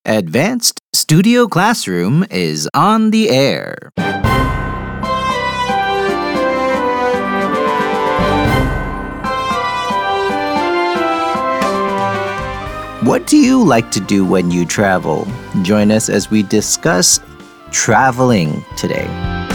Advanced Studio Classroom is on the air. What do you like to do when you travel? Join us as we discuss traveling today.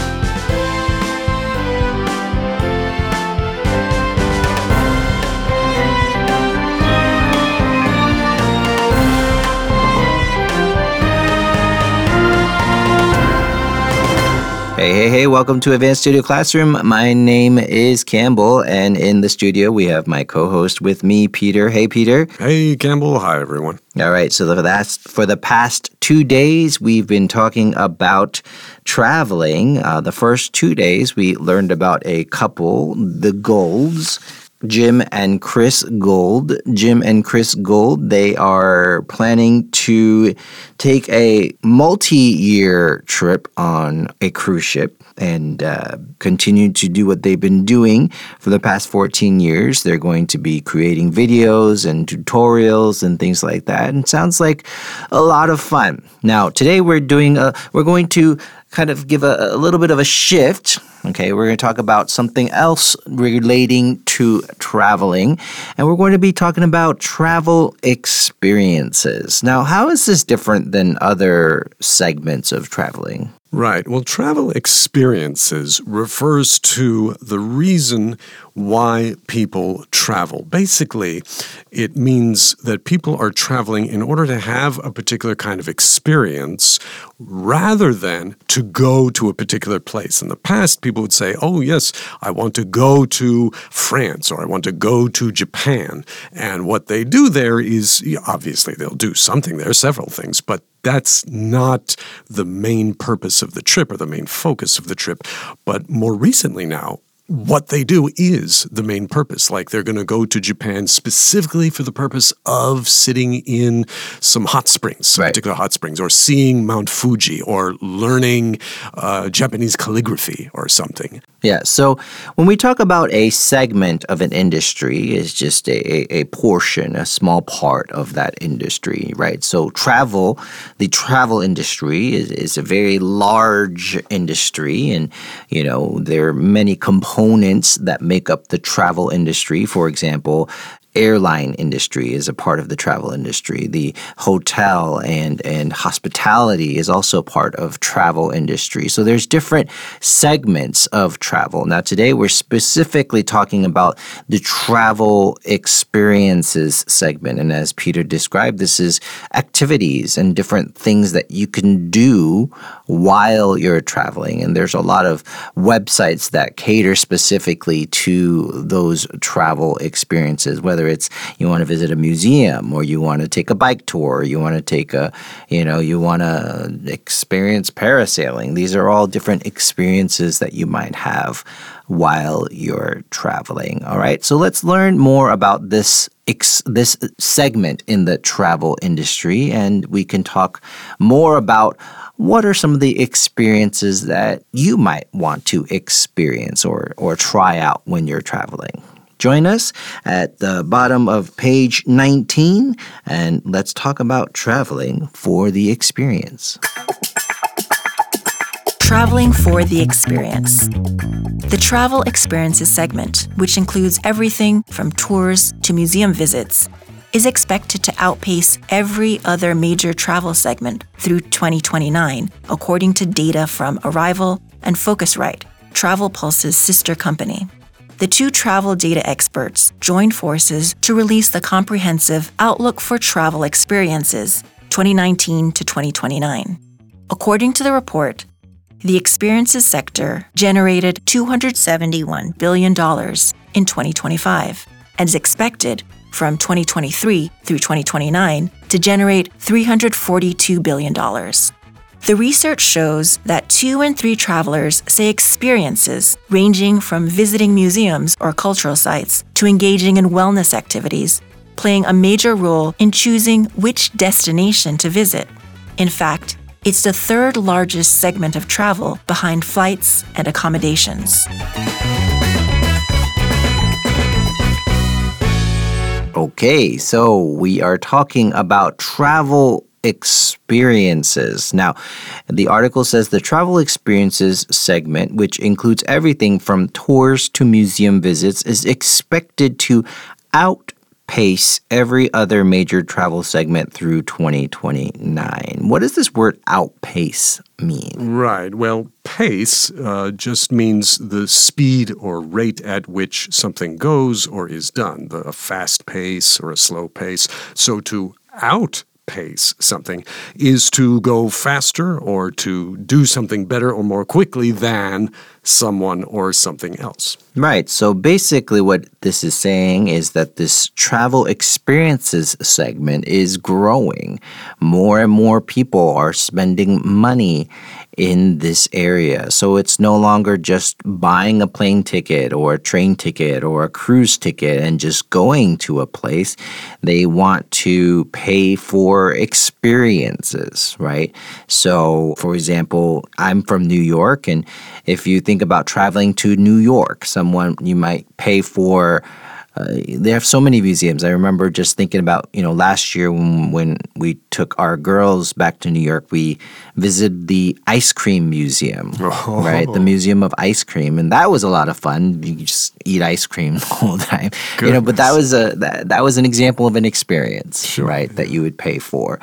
Hey, welcome to Advanced Studio Classroom. My name is Campbell, and in the studio we have my co-host with me, Peter. Hey, Peter. Hey, Campbell. Hi, everyone. All right, so for the past 2 days, we've been talking about traveling. The first 2 days, we learned about a couple, the Golds. Jim and Chris Gold. Jim and Chris Gold, they are planning to take a multi-year trip on a cruise ship and continue to do what they've been doing for the past 14 years. They're going to be creating videos and tutorials and things like that. And it sounds like a lot of fun. Now, today we're going to kind of give a little bit of a shift. Okay, we're going to talk about something else relating to traveling, and we're going to be talking about travel experiences. Now, how is this different than other segments of traveling? Right. Well, travel experiences refers to the reason why people travel. Basically, it means that people are traveling in order to have a particular kind of experience rather than to go to a particular place. In the past, people would say, oh, yes, I want to go to France or I want to go to Japan. And what they do there is, obviously, they'll do something there, several things, but that's not the main purpose of the trip or the main focus of the trip. But more recently now, what they do is the main purpose. Like they're going to go to Japan specifically for the purpose of sitting in some hot springs, particular hot springs, or seeing Mount Fuji, or learning Japanese calligraphy or something. Yeah, so when we talk about a segment of an industry, it's just a portion, a small part of that industry, right? So the travel industry is a very large industry, and, there are many components that make up the travel industry. For example, airline industry is a part of the travel industry. The hotel and hospitality is also part of travel industry. So there's different segments of travel. Now today we're specifically talking about the travel experiences segment. And as Peter described, this is activities and different things that you can do while you're traveling. And there's a lot of websites that cater specifically to those travel experiences, whether it's you want to visit a museum, or you want to take a bike tour, or you want to take you want to experience parasailing. These are all different experiences that you might have while you're traveling. All right, so let's learn more about this segment in the travel industry, and we can talk more about what are some of the experiences that you might want to experience or try out when you're traveling. Join us at the bottom of page 19, and let's talk about traveling for the experience. Traveling for the experience. The travel experiences segment, which includes everything from tours to museum visits, is expected to outpace every other major travel segment through 2029, according to data from Arrival and Focusrite, Travel Pulse's sister company. The two travel data experts joined forces to release the comprehensive Outlook for Travel Experiences 2019 to 2029. According to the report, the experiences sector generated $271 billion in 2025 and is expected from 2023 through 2029 to generate $342 billion. The research shows that 2 in 3 travelers say experiences ranging from visiting museums or cultural sites to engaging in wellness activities, playing a major role in choosing which destination to visit. In fact, it's the third largest segment of travel behind flights and accommodations. Okay, so we are talking about travel experiences. Now, the article says the travel experiences segment, which includes everything from tours to museum visits, is expected to outpace every other major travel segment through 2029. What does this word outpace mean? Right. Well, pace just means the speed or rate at which something goes or is done, a fast pace or a slow pace. So to outpace something is to go faster or to do something better or more quickly than someone or something else. Right. So basically what this is saying is that this travel experiences segment is growing. More and more people are spending money in this area. So it's no longer just buying a plane ticket or a train ticket or a cruise ticket and just going to a place. They want to pay for experiences, right? So, for example, I'm from New York, and if you think about traveling to New York, you might pay for. They have so many museums. I remember just thinking about, last year when we took our girls back to New York, we visited the ice cream museum, right? The Museum of Ice Cream, and that was a lot of fun. You just eat ice cream the whole time, But that was that was an example of an experience, sure, right? That you would pay for.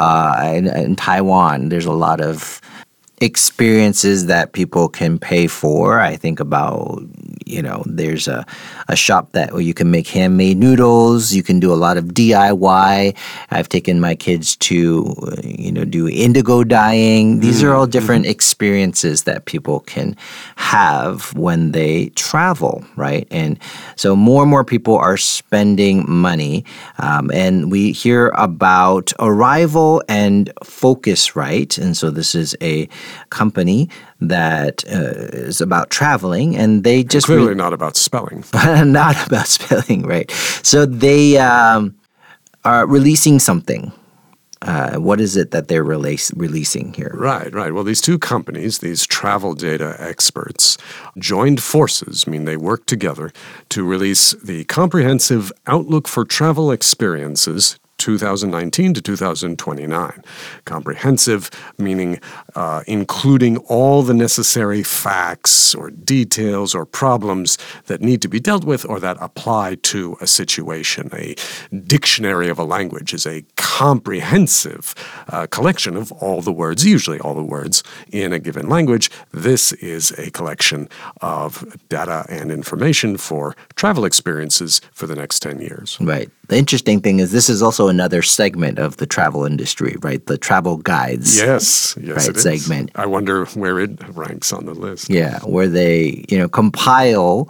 In Taiwan, there's a lot of experiences that people can pay for. I think about, there's a shop where you can make handmade noodles. You can do a lot of DIY. I've taken my kids to, do indigo dyeing. These are all different experiences that people can have when they travel, right? And so more and more people are spending money. And we hear about Arrival and Phocuswright. And so this is a company that is about traveling, and they just clearly not about spelling. Not about spelling, right? So they are releasing something. What is it that they're releasing here? Right. Well, these two companies, these travel data experts, joined forces, they worked together to release the Comprehensive Outlook for Travel Experiences 2019 to 2029. Comprehensive, meaning including all the necessary facts or details or problems that need to be dealt with or that apply to a situation. A dictionary of a language is a comprehensive collection of all the words, usually all the words in a given language. This is a collection of data and information for travel experiences for the next 10 years. Right. The interesting thing is this is also another segment of the travel industry, right? The travel guides. Yes, right, it is. Segment. I wonder where it ranks on the list. Yeah, where they, compile,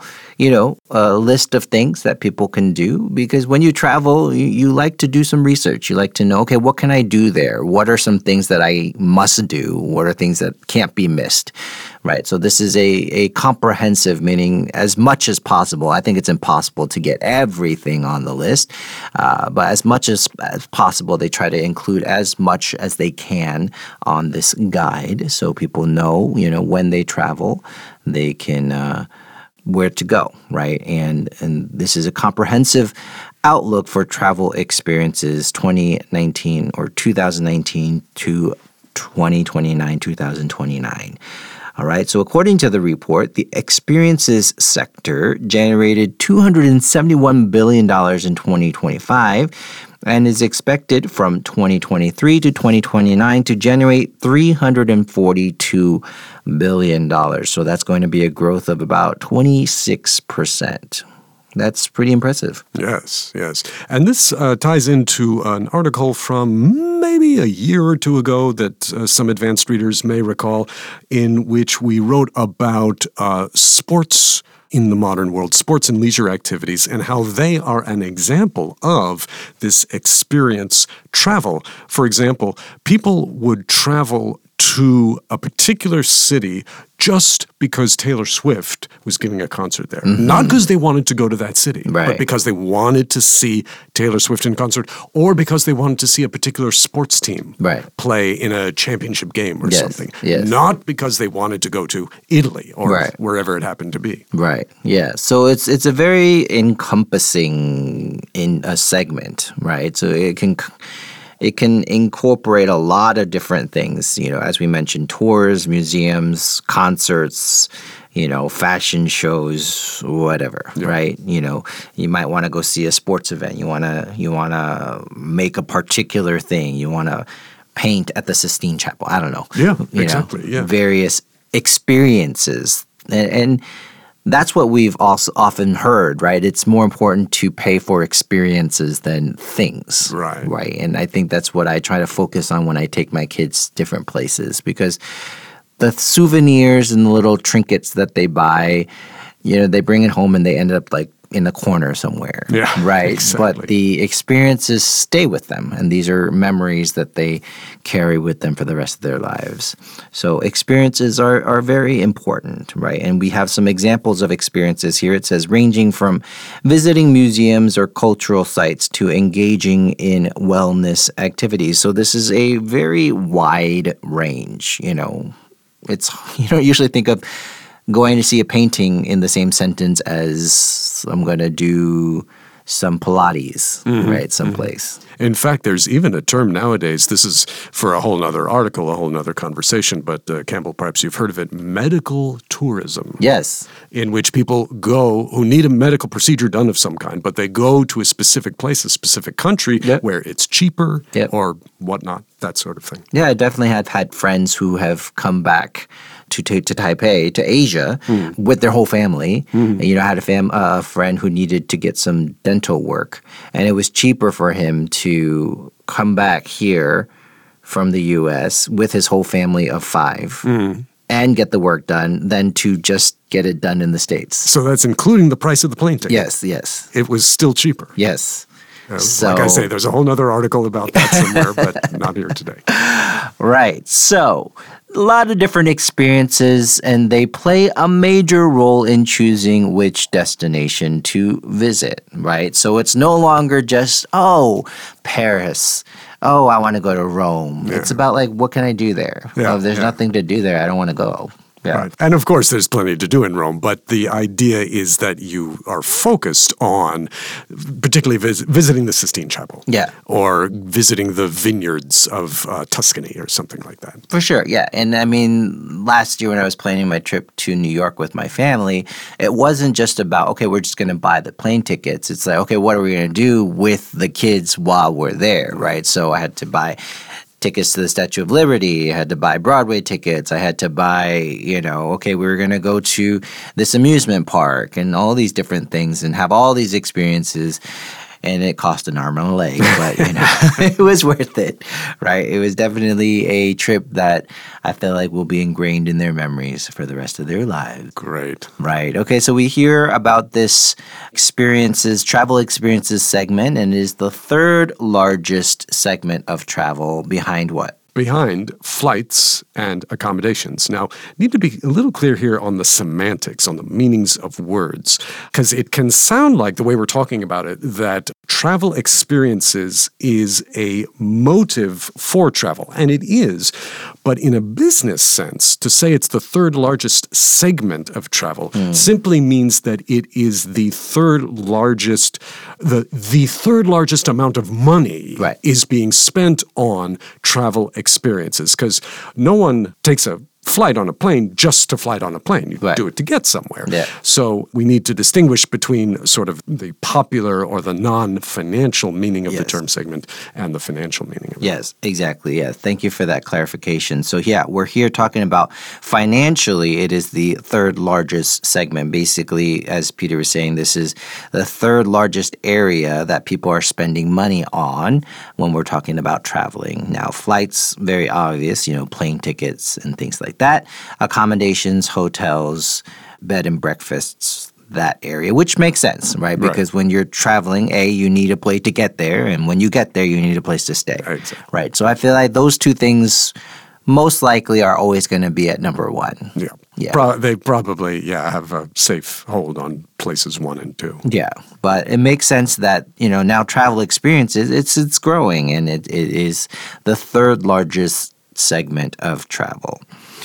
a list of things that people can do. Because when you travel, you like to do some research. You like to know, okay, what can I do there? What are some things that I must do? What are things that can't be missed? Right. So this is a comprehensive, meaning as much as possible. I think it's impossible to get everything on the list, but as much as possible, they try to include as much as they can on this guide, so people know, when they travel, they can where to go. Right. And this is a comprehensive outlook for travel experiences 2019 or 2019 to 2029, 2029. All right, so according to the report, the experiences sector generated $271 billion in 2025 and is expected from 2023 to 2029 to generate $342 billion. So that's going to be a growth of about 26%. That's pretty impressive. Yes. And this ties into an article from maybe a year or two ago that some advanced readers may recall, in which we wrote about sports in the modern world, sports and leisure activities, and how they are an example of this experience travel. For example, people would travel to a particular city just because Taylor Swift was giving a concert there. Mm-hmm. Not because they wanted to go to that city, but because they wanted to see Taylor Swift in concert, or because they wanted to see a particular sports team play in a championship game or something. Yes. Not because they wanted to go to Italy or wherever it happened to be. Right. Yeah. So it's a very encompassing in a segment, right? So it can incorporate a lot of different things, as we mentioned, tours, museums, concerts, fashion shows, whatever, right? You might want to go see a sports event. You want to make a particular thing. You want to paint at the Sistine Chapel. I don't know. Yeah, exactly. Yeah. Various experiences. And that's what we've also often heard, right? It's more important to pay for experiences than things. Right. Right. And I think that's what I try to focus on when I take my kids different places, because the souvenirs and the little trinkets that they buy, they bring it home and they end up like in the corner somewhere. Yeah, right. exactly. But the experiences stay with them, and these are memories that they carry with them for the rest of their lives. So experiences are very important, right? And we have some examples of experiences here. It says ranging from visiting museums or cultural sites to engaging in wellness activities. So this is a very wide range, It's, you don't usually think of going to see a painting in the same sentence as I'm going to do some Pilates, right, someplace. In fact, there's even a term nowadays, this is for a whole nother article, a whole nother conversation, but Campbell, perhaps you've heard of it, medical tourism. Yes. In which people go who need a medical procedure done of some kind, but they go to a specific place, a specific country where it's cheaper or whatnot, that sort of thing. Yeah, I definitely have had friends who have come back to Taipei, to Asia, with their whole family. And, I had a friend who needed to get some dental work, and it was cheaper for him to come back here from the U.S. with his whole family of 5 and get the work done than to just get it done in the States. So that's including the price of the plane ticket? Yes. It was still cheaper? Yes. Like I say, there's a whole other article about that somewhere, but not here today. Right. So a lot of different experiences, and they play a major role in choosing which destination to visit, right? So it's no longer just, Paris. Oh, I want to go to Rome. Yeah. It's about, like, what can I do there? Yeah, if there's nothing to do there, I don't want to go. Yeah. Right. And of course, there's plenty to do in Rome, but the idea is that you are focused on particularly visiting the Sistine Chapel. Yeah. Or visiting the vineyards of Tuscany or something like that. For sure, yeah. And I mean, last year when I was planning my trip to New York with my family, it wasn't just about, okay, we're just going to buy the plane tickets. It's like, okay, what are we going to do with the kids while we're there, right? So I had to buy tickets to the Statue of Liberty. I had to buy Broadway tickets. I had to buy, okay, we were going to go to this amusement park and all these different things and have all these experiences. And it cost an arm and a leg, but, it was worth it, right? It was definitely a trip that I feel like will be ingrained in their memories for the rest of their lives. Great. Right. Okay, so we hear about this travel experiences segment, and it is the third largest segment of travel behind what? Behind flights and accommodations. Now, need to be a little clear here on the semantics, on the meanings of words, because it can sound like, the way we're talking about it, that travel experiences is a motive for travel, and it is. But in a business sense, to say it's the third largest segment of travel simply means that it is the third largest, the third largest amount of money is being spent on travel experiences, because no one takes a flight on a plane just to fly on a plane. You do it to get somewhere. Yeah. So we need to distinguish between sort of the popular or the non-financial meaning of the term segment and the financial meaning of it. Yes, exactly. Yeah. Thank you for that clarification. So yeah, we're here talking about financially, it is the third largest segment. Basically, as Peter was saying, this is the third largest area that people are spending money on when we're talking about traveling. Now, flights, very obvious, plane tickets and things like that. Accommodations, hotels, bed and breakfasts, that area, which makes sense, right? Because when you're traveling, you need a place to get there, and when you get there, you need a place to stay. Exactly. Right. So I feel like those two things most likely are always going to be at number one. Yeah. They probably, have a safe hold on places 1 and 2. Yeah. But it makes sense that, now travel experiences, it's growing, and it is the third largest segment of travel.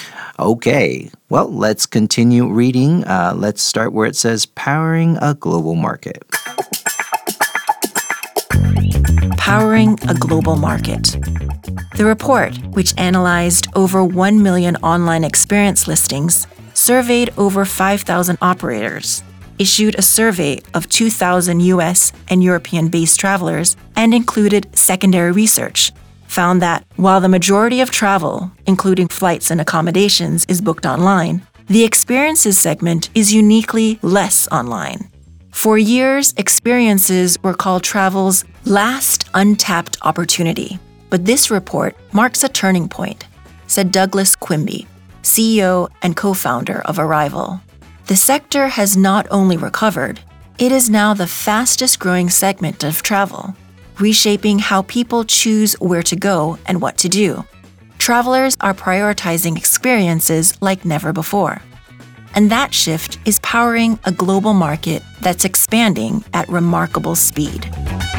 Okay, well, let's continue reading. Let's start where it says powering a global market. Powering a Global Market. The report, which analyzed over 1 million online experience listings, surveyed over 5,000 operators, issued a survey of 2,000 US and European-based travelers, and included secondary research, found that while the majority of travel, including flights and accommodations, is booked online, the experiences segment is uniquely less online. For years, experiences were called travel's last untapped opportunity. But this report marks a turning point, said Douglas Quimby, CEO and co-founder of Arrival. The sector has not only recovered, it is now the fastest growing segment of travel, reshaping how people choose where to go and what to do. Travelers are prioritizing experiences like never before. And that shift is powering a global market that's expanding at remarkable speed.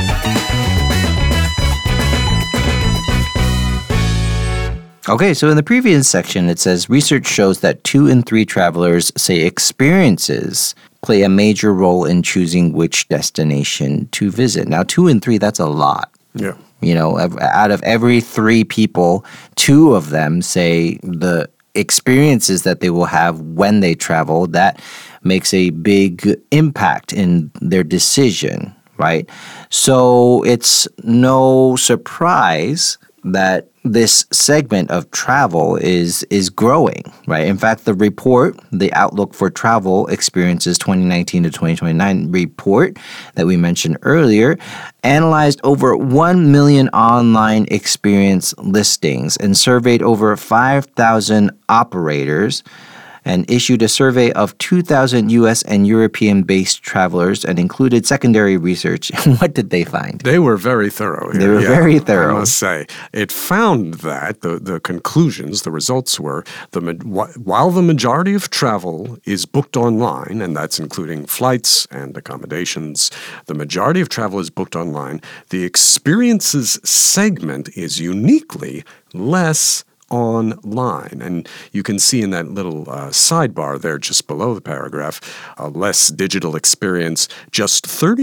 Okay, so in the previous section, it says research shows that 2 in 3 travelers say experiences play a major role in choosing which destination to visit. Now, 2 in 3, that's a lot. Yeah. You know, out of every 3 people, 2 of them say the experiences that they will have when they travel, that makes a big impact in their decision, right? So it's no surprise that this segment of travel is growing, right? In fact, the report, the Outlook for Travel Experiences 2019 to 2029 report that we mentioned earlier, analyzed over 1 million online experience listings and surveyed over 5,000 operators and issued a survey of 2,000 U.S. and European-based travelers and included secondary research. What did they find? They were very thorough here. They were very thorough. I must say. It found that the conclusions, the results were, while the majority of travel is booked online, and that's including flights and accommodations, the majority of travel is booked online, the experiences segment is uniquely less online. And you can see in that little sidebar there just below the paragraph, a less digital experience, just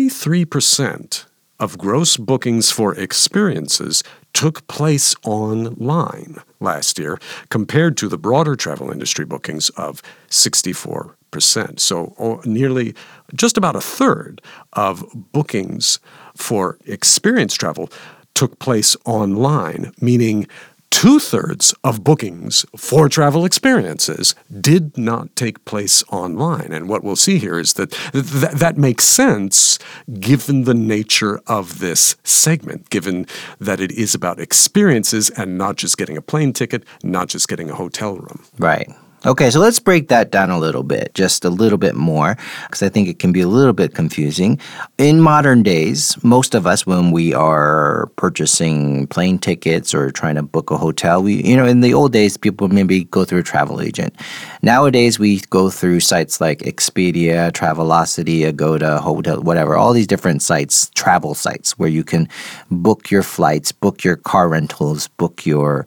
33% of gross bookings for experiences took place online last year compared to the broader travel industry bookings of 64%. So nearly just about a third of bookings for experience travel took place online, meaning 2/3 of bookings for travel experiences did not take place online. And what we'll see here is that that makes sense given the nature of this segment, given that it is about experiences and not just getting a plane ticket, not just getting a hotel room. Right. Okay, so let's break that down a little bit, just a little bit more, because I think it can be a little bit confusing. In modern days, most of us, when we are purchasing plane tickets or trying to book a hotel, in the old days, people maybe go through a travel agent. Nowadays, we go through sites like Expedia, Travelocity, Agoda, Hotel, whatever, all these different sites, travel sites, where you can book your flights, book your car rentals, book your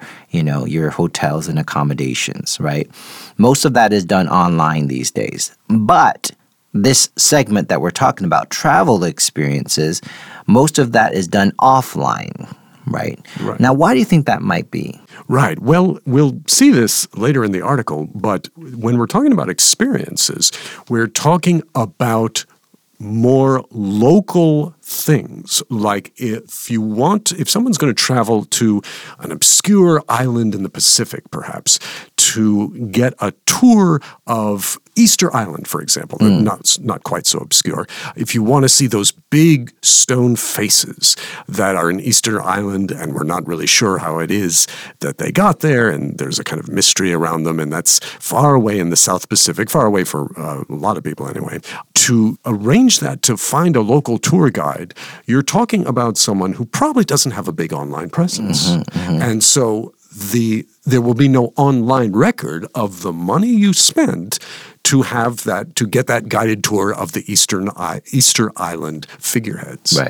hotels and accommodations, right? Most of that is done online these days. But this segment that we're talking about, travel experiences, most of that is done offline, right? Now, why do you think that might be? Right. Well, we'll see this later in the article, but when we're talking about experiences, we're talking about more local things. Like if someone's going to travel to an obscure island in the Pacific, perhaps, to get a tour of Easter Island, for example, not quite so obscure. If you want to see those big stone faces that are in Easter Island and we're not really sure how it is that they got there, and there's a kind of mystery around them, and that's far away in the South Pacific, far away for a lot of people anyway, to arrange that, to find a local tour guide, you're talking about someone who probably doesn't have a big online presence. And so there will be no online record of the money you spent to get that guided tour of the Easter Island figureheads. Right.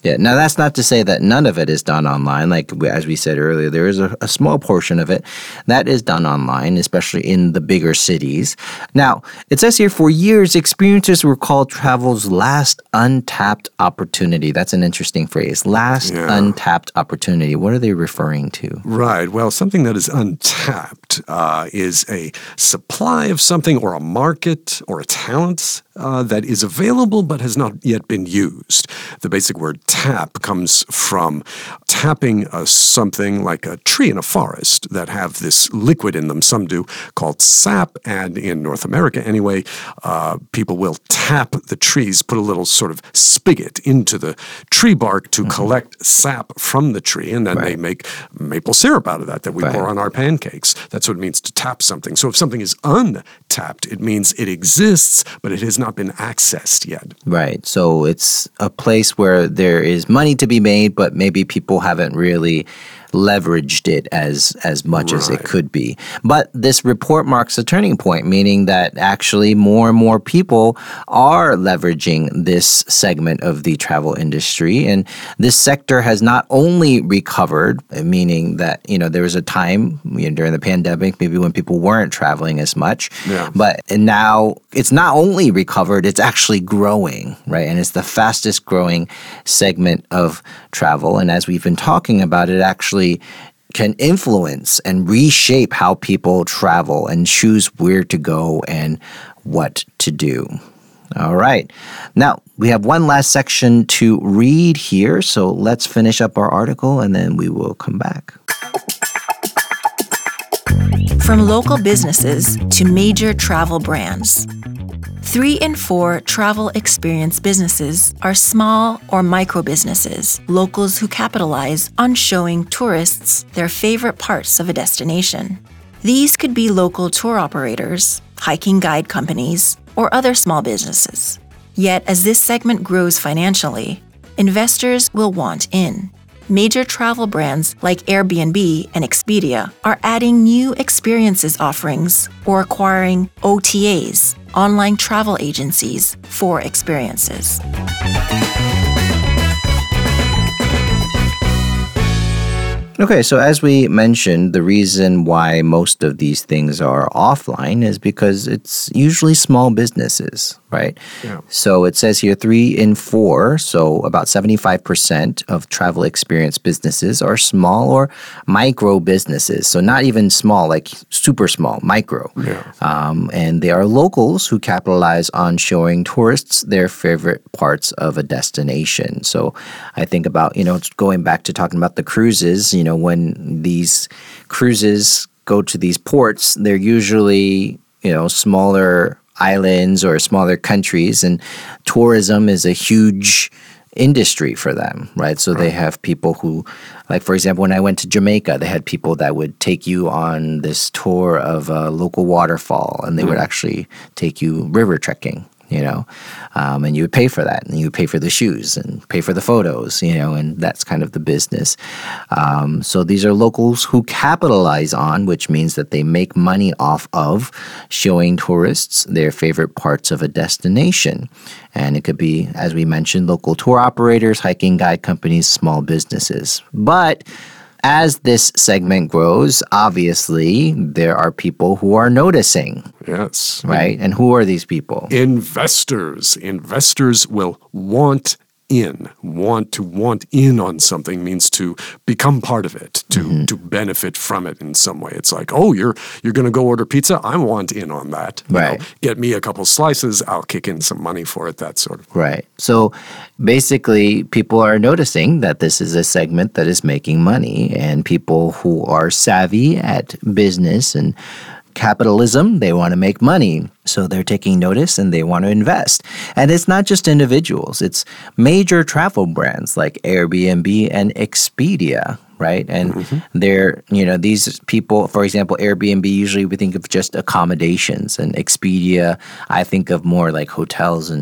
Yeah. Now, that's not to say that none of it is done online. Like, as we said earlier, there is a small portion of it that is done online, especially in the bigger cities. Now, it says here, for years, experiences were called travel's last untapped opportunity. That's an interesting phrase. Last untapped opportunity. What are they referring to? Right. Well, something that is untapped is a supply of something or a market or a talent that is available but has not yet been used. The basic word tap comes from tapping something like a tree in a forest that have this liquid in them, some do, called sap. And in North America anyway, people will tap the trees, put a little sort of spigot into the tree bark to collect sap from the tree, and then they make maple syrup out of that we pour on our pancakes. That's what it means to tap something. So if something is untapped, it means it exists, but it has not been accessed yet. Right. So it's a place where there is money to be made, but maybe people haven't really leveraged it as much as it could be. But this report marks a turning point, meaning that actually more and more people are leveraging this segment of the travel industry. And this sector has not only recovered, meaning that, there was a time during the pandemic, maybe when people weren't traveling as much, but now it's not only recovered, it's actually growing, right? And it's the fastest growing segment of travel. And as we've been talking about, it actually can influence and reshape how people travel and choose where to go and what to do. All right. Now, we have one last section to read here, so let's finish up our article and then we will come back. From local businesses to major travel brands. 3 in 4 travel experience businesses are small or micro businesses, locals who capitalize on showing tourists their favorite parts of a destination. These could be local tour operators, hiking guide companies, or other small businesses. Yet, as this segment grows financially, investors will want in. Major travel brands like Airbnb and Expedia are adding new experiences offerings or acquiring OTAs, online travel agencies, for experiences. Okay, so as we mentioned, the reason why most of these things are offline is because it's usually small businesses, right? Yeah. So it says here 3 in 4, so about 75% of travel experience businesses are small or micro businesses. So not even small, like super small, micro. Yeah. And they are locals who capitalize on showing tourists their favorite parts of a destination. So I think about, going back to talking about the cruises, when these cruises go to these ports, they're usually, smaller islands or smaller countries, and tourism is a huge industry for them, right? So they have people who, like, for example, when I went to Jamaica, they had people that would take you on this tour of a local waterfall, and they would actually take you river trekking. And you would pay for that, and you would pay for the shoes and pay for the photos, and that's kind of the business. So these are locals who capitalize on, which means that they make money off of showing tourists their favorite parts of a destination. And it could be, as we mentioned, local tour operators, hiking guide companies, small businesses. But as this segment grows, obviously, there are people who are noticing. Yes. Right? And who are these people? Investors. Investors will want in. Want in on something means to become part of it, to benefit from it in some way. It's like, oh, you're going to go order pizza? I want in on that. Right. Get me a couple slices. I'll kick in some money for it, that sort of. Right. So basically, people are noticing that this is a segment that is making money, and people who are savvy at business and capitalism, they want to make money. So they're taking notice and they want to invest. And it's not just individuals. It's major travel brands like Airbnb and Expedia, right? And they're, these people, for example, Airbnb, usually we think of just accommodations, and Expedia, I think of more like hotels and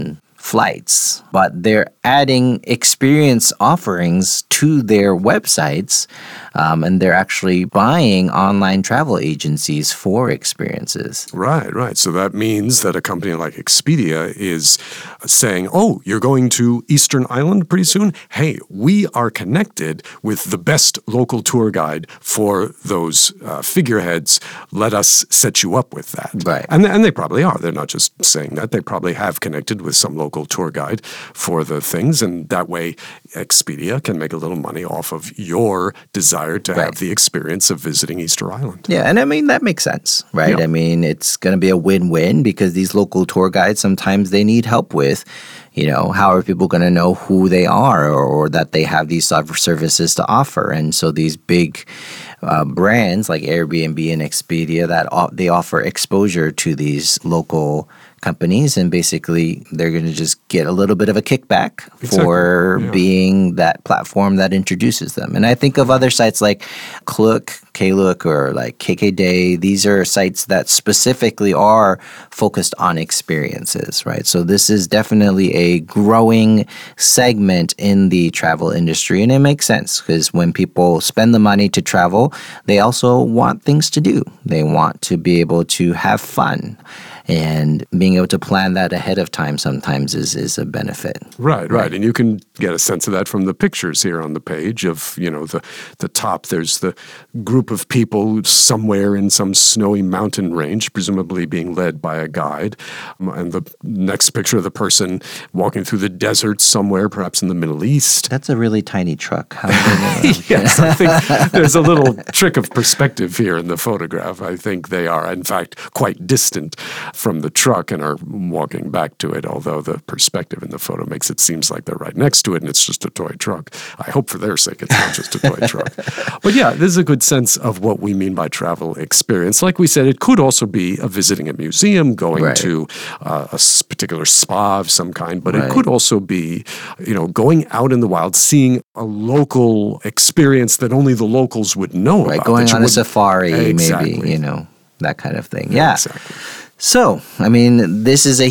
flights, but they're adding experience offerings to their websites, and they're actually buying online travel agencies for experiences. Right. So that means that a company like Expedia is saying, oh, you're going to Eastern Island pretty soon? Hey, we are connected with the best local tour guide for those figureheads. Let us set you up with that. Right. And they probably are. They're not just saying that. They probably have connected with some local tour guide for the things. And that way, Expedia can make a little money off of your desire to have the experience of visiting Easter Island. Yeah, and I mean, that makes sense, right? Yeah. I mean, it's going to be a win-win because these local tour guides, sometimes they need help with, how are people going to know who they are or that they have these services to offer? And so these big brands like Airbnb and Expedia, that they offer exposure to these local companies, and basically they're going to just get a little bit of a kickback for being that platform that introduces them. And I think of other sites like Klook, or like KKday. These are sites that specifically are focused on experiences, right? So this is definitely a growing segment in the travel industry, and it makes sense because when people spend the money to travel, they also want things to do. They want to be able to have fun. And being able to plan that ahead of time sometimes is a benefit. Right. And you can get a sense of that from the pictures here on the page of, the top. There's the group of people somewhere in some snowy mountain range, presumably being led by a guide. And the next picture of the person walking through the desert somewhere, perhaps in the Middle East. That's a really tiny truck. How do they know? Yes, I think there's a little trick of perspective here in the photograph. I think they are, in fact, quite distant from the truck and are walking back to it, although the perspective in the photo makes it seems like they're right next to it and it's just a toy truck. I hope for their sake it's not just a toy truck. But yeah, this is a good sense of what we mean by travel experience. Like we said, it could also be visiting a museum, going to a particular spa of some kind, but it could also be, going out in the wild, seeing a local experience that only the locals would know about. Going on a safari, maybe, that kind of thing. Yeah. Exactly. So, I mean, this is a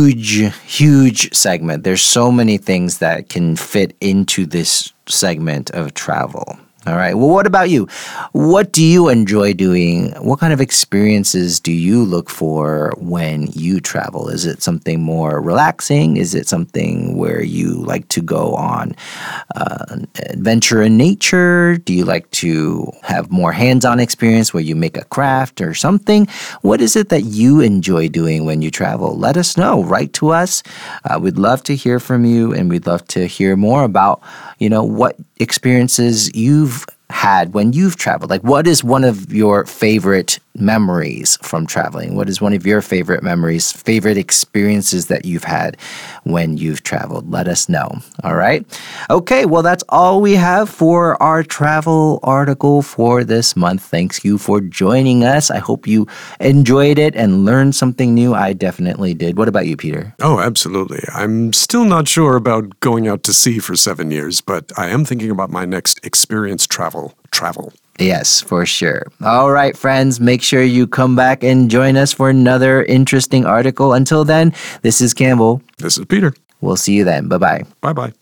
huge segment. There's so many things that can fit into this segment of travel. All right. Well, what about you? What do you enjoy doing? What kind of experiences do you look for when you travel? Is it something more relaxing? Is it something where you like to go on an adventure in nature? Do you like to have more hands-on experience where you make a craft or something? What is it that you enjoy doing when you travel? Let us know. Write to us. We'd love to hear from you, and we'd love to hear more about, what experiences you've had when you've traveled. Like, what is one of your favorite memories from traveling? What is one of your favorite memories, favorite experiences that you've had when you've traveled? Let us know. All right. Okay. Well, that's all we have for our travel article for this month. Thanks you for joining us. I hope you enjoyed it and learned something new. I definitely did. What about you, Peter? Oh, absolutely. I'm still not sure about going out to sea for 7 years, but I am thinking about my next experience travel. Yes, for sure. All right, friends, make sure you come back and join us for another interesting article. Until then, this is Campbell. This is Peter. We'll see you then. Bye-bye. Bye-bye.